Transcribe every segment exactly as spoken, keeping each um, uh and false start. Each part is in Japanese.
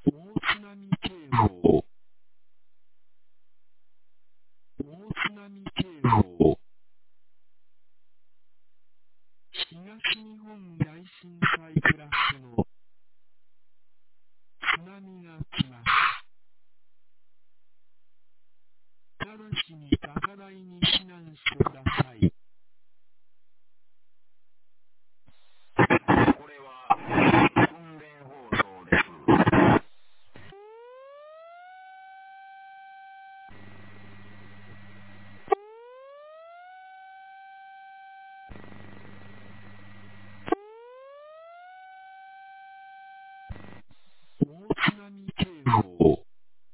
大津波警報、大津波警報、東日本大震災クラスの津波が来ます。直ちに高台に避難してください。これは訓練放送です。大津波警報、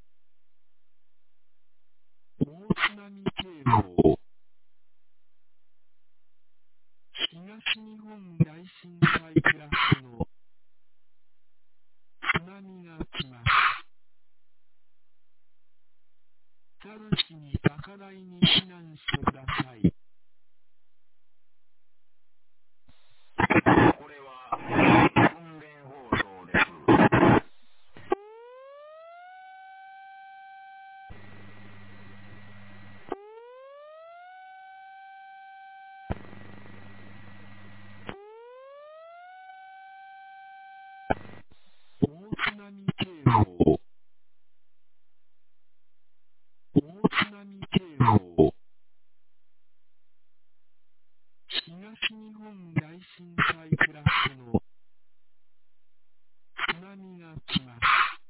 大津波警報、東日本大震災クラスの津波が来ます。直ちに高台に避難してください。これは訓練放送です。大津波警報、大津波警報、東日本大震災クラスの津波が来ます。